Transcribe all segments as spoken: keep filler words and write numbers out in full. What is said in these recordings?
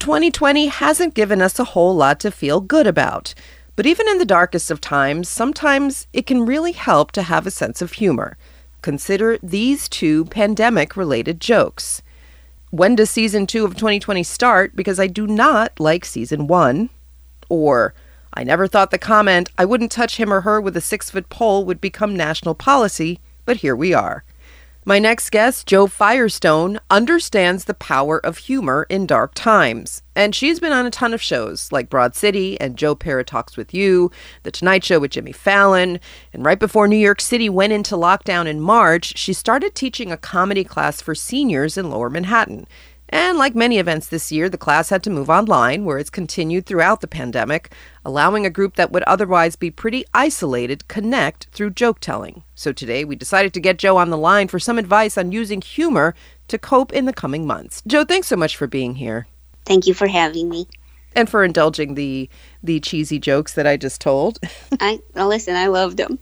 twenty twenty hasn't given us a whole lot to feel good about. But even in the darkest of times, sometimes it can really help to have a sense of humor. Consider these two pandemic-related jokes. When does season two of twenty twenty start? Because I do not like season one. Or, I never thought the comment, I wouldn't touch him or her with a six-foot pole would become national policy, but here we are. My next guest, Jo Firestone, understands the power of humor in dark times. And she's been on a ton of shows like Broad City and Joe Pera Talks with You, The Tonight Show with Jimmy Fallon. And right before New York City went into lockdown in March, she started teaching a comedy class for seniors in Lower Manhattan. And like many events this year, the class had to move online, where it's continued throughout the pandemic, allowing a group that would otherwise be pretty isolated connect through joke telling. So today we decided to get Jo on the line for some advice on using humor to cope in the coming months. Jo, thanks so much for being here. Thank you for having me. And for indulging the the cheesy jokes that I just told. I well, listen, I loved them.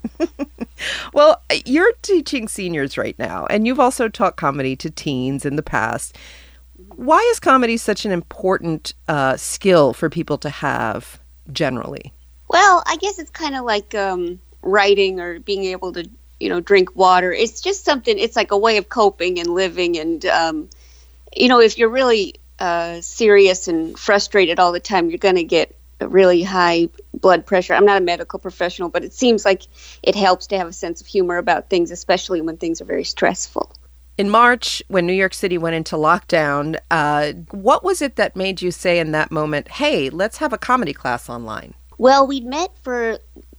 Well, you're teaching seniors right now, and you've also taught comedy to teens in the past. Why is comedy such an important uh, skill for people to have generally? Well, I guess it's kind of like um, writing or being able to, you know, drink water. It's just something, it's like a way of coping and living. And, um, you know, if you're really uh, serious and frustrated all the time, you're going to get a really high blood pressure. I'm not a medical professional, but it seems like it helps to have a sense of humor about things, especially when things are very stressful. In March, when New York City went into lockdown, uh, what was it that made you say in that moment, hey, let's have a comedy class online? Well, we'd met for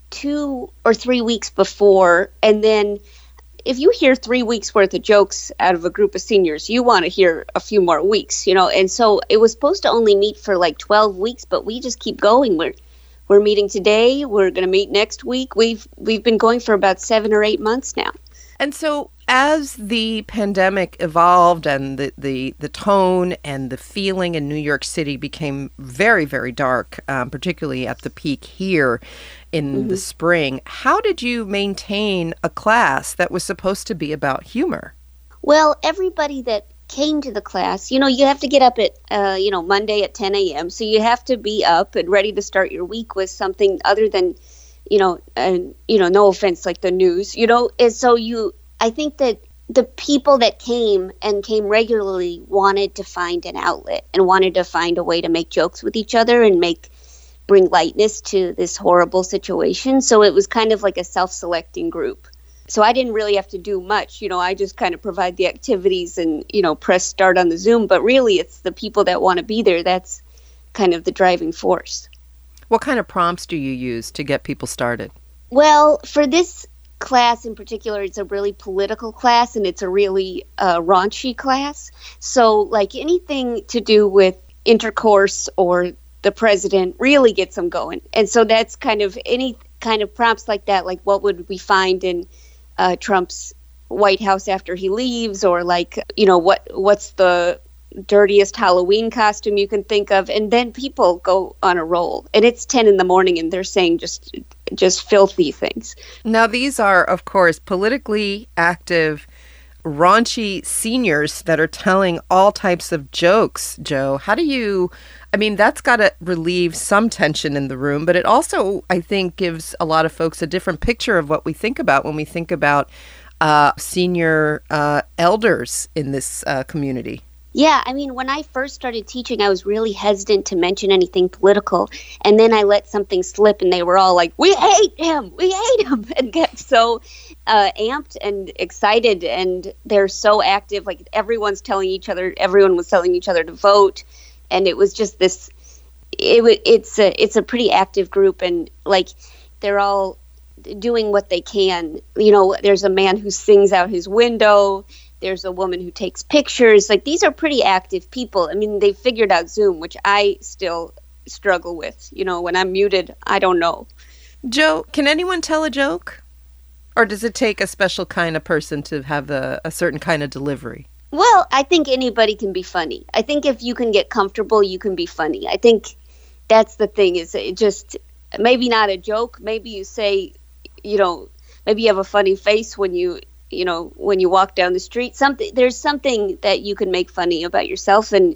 two or three weeks before, and then if you hear three weeks worth of jokes out of a group of seniors, you want to hear a few more weeks, you know. And so it was supposed to only meet for like twelve weeks, but we just keep going. We're we're meeting today. We're going to meet next week. We've we've been going for about seven or eight months now. And so as the pandemic evolved and the, the, the tone and the feeling in New York City became very, very dark, um, particularly at the peak here in mm-hmm. the spring, how did you maintain a class that was supposed to be about humor? Well, everybody that came to the class, you know, you have to get up at, uh, you know, Monday at ten a.m. So you have to be up and ready to start your week with something other than, you know, and, you know, no offense, like the news, you know. And so you, I think that the people that came and came regularly wanted to find an outlet and wanted to find a way to make jokes with each other and make, bring lightness to this horrible situation. So it was kind of like a self-selecting group. So I didn't really have to do much. You know, I just kind of provide the activities and, you know, press start on the Zoom. But really, it's the people that want to be there. That's kind of the driving force. What kind of prompts do you use to get people started? Well, for this class in particular, it's a really political class, and it's a really uh, raunchy class. So, like, anything to do with intercourse or the president really gets them going. And so that's kind of any kind of prompts like that, like what would we find in uh, Trump's White House after he leaves, or like, you know, what what's the dirtiest Halloween costume you can think of, and then people go on a roll. And it's ten in the morning and they're saying just just filthy things. Now, these are, of course, politically active, raunchy seniors that are telling all types of jokes, Jo. How do you, I mean, that's got to relieve some tension in the room, but it also, I think, gives a lot of folks a different picture of what we think about when we think about uh, senior uh, elders in this uh, community. Yeah, I mean, when I first started teaching, I was really hesitant to mention anything political. And then I let something slip and they were all like, we hate him, we hate him, and get so uh, amped and excited. And they're so active, like everyone's telling each other, everyone was telling each other to vote. And it was just this, it, it's, a, it's a pretty active group. And like, they're all doing what they can. You know, there's a man who sings out his window. There's a woman who takes pictures. Like, these are pretty active people. I mean, they figured out Zoom, which I still struggle with. You know, when I'm muted, I don't know. Jo, can anyone tell a joke? Or does it take a special kind of person to have a, a certain kind of delivery? Well, I think anybody can be funny. I think if you can get comfortable, you can be funny. I think that's the thing, is it just maybe not a joke. Maybe you say, you know, maybe you have a funny face when you you know, when you walk down the street, something, there's something that you can make funny about yourself. And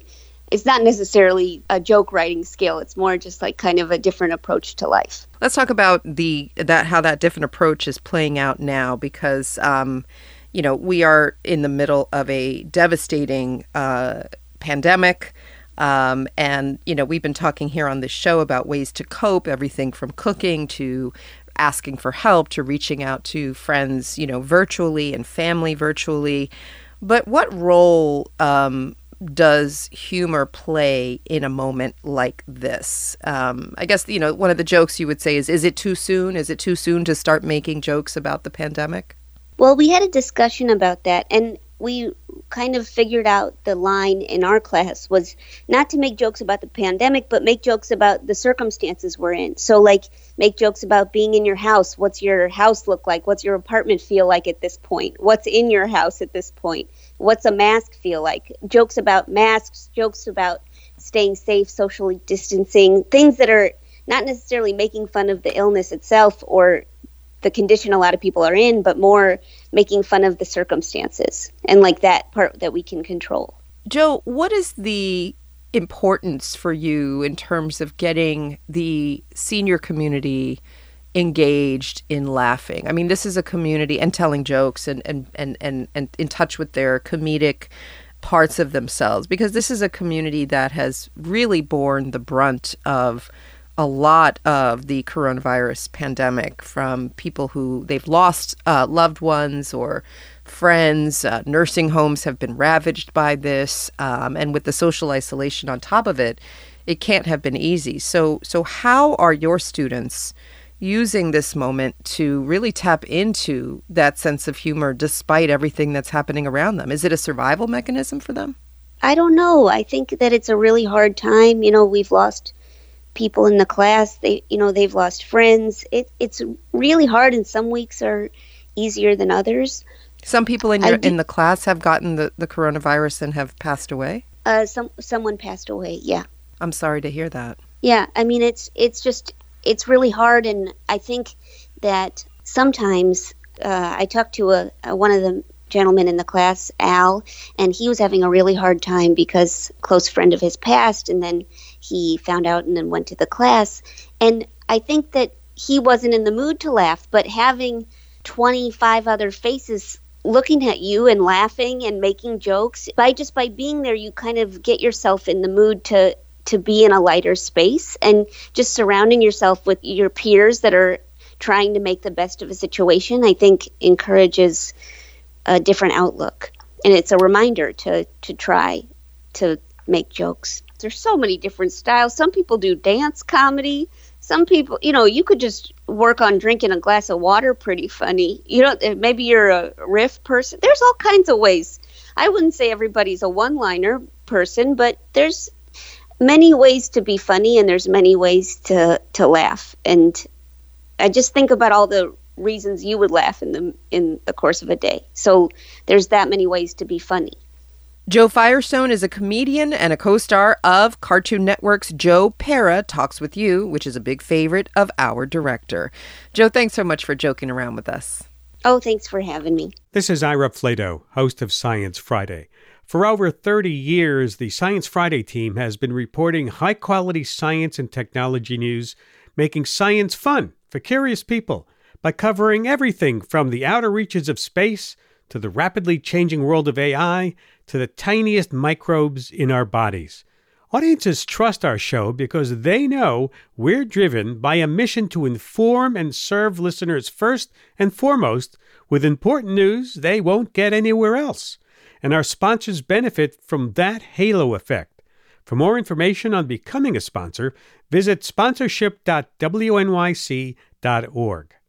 it's not necessarily a joke writing skill. It's more just like kind of a different approach to life. Let's talk about the that how that different approach is playing out now, because um, you know, we are in the middle of a devastating uh, pandemic. Um, and, you know, we've been talking here on this show about ways to cope, everything from cooking to asking for help to reaching out to friends, you know, virtually and family virtually. But what role um, does humor play in a moment like this? Um, I guess, you know, one of the jokes you would say is, is it too soon? Is it too soon to start making jokes about the pandemic? Well, we had a discussion about that, and we kind of figured out the line in our class was not to make jokes about the pandemic, but make jokes about the circumstances we're in. So like make jokes about being in your house. What's your house look like? What's your apartment feel like at this point? What's in your house at this point? What's a mask feel like? Jokes about masks, jokes about staying safe, socially distancing, things that are not necessarily making fun of the illness itself or the condition a lot of people are in, but more making fun of the circumstances and like that part that we can control. Jo, what is the importance for you in terms of getting the senior community engaged in laughing? I mean, this is a community and telling jokes and, and, and, and, and in touch with their comedic parts of themselves, because this is a community that has really borne the brunt of a lot of the coronavirus pandemic, from people who they've lost uh, loved ones or friends. Uh, nursing homes have been ravaged by this. Um, and with the social isolation on top of it, it can't have been easy. So, so how are your students using this moment to really tap into that sense of humor despite everything that's happening around them? Is it a survival mechanism for them? I don't know. I think that it's a really hard time. You know, we've lost people in the class. They, you know, they've lost friends. It, it's really hard, and some weeks are easier than others. Some people in your do, in the class have gotten the, the coronavirus and have passed away? Uh, some someone passed away, yeah. I'm sorry to hear that. Yeah, I mean, it's it's just, it's really hard, and I think that sometimes uh, I talked to a, a one of the gentlemen in the class, Al, and he was having a really hard time because a close friend of his passed, and then he found out and then went to the class. And I think that he wasn't in the mood to laugh, but having twenty-five other faces looking at you and laughing and making jokes, by just by being there, you kind of get yourself in the mood to to be in a lighter space, and just surrounding yourself with your peers that are trying to make the best of a situation, I think encourages a different outlook. And it's a reminder to to try to make jokes. There's so many different styles. Some people do dance comedy. Some people, you know, you could just work on drinking a glass of water pretty funny. You know, maybe you're a riff person. There's all kinds of ways. I wouldn't say everybody's a one-liner person, but there's many ways to be funny, and there's many ways to, to laugh. And I just think about all the reasons you would laugh in the in the course of a day. So there's that many ways to be funny. Jo Firestone is a comedian and a co-star of Cartoon Network's Joe Pera Talks With You, which is a big favorite of our director. Jo, thanks so much for joking around with us. Oh, thanks for having me. This is Ira Flato, host of Science Friday. For over thirty years, the Science Friday team has been reporting high-quality science and technology news, making science fun for curious people by covering everything from the outer reaches of space to the rapidly changing world of A I to the tiniest microbes in our bodies. Audiences trust our show because they know we're driven by a mission to inform and serve listeners first and foremost with important news they won't get anywhere else. And our sponsors benefit from that halo effect. For more information on becoming a sponsor, visit sponsorship dot w n y c dot org.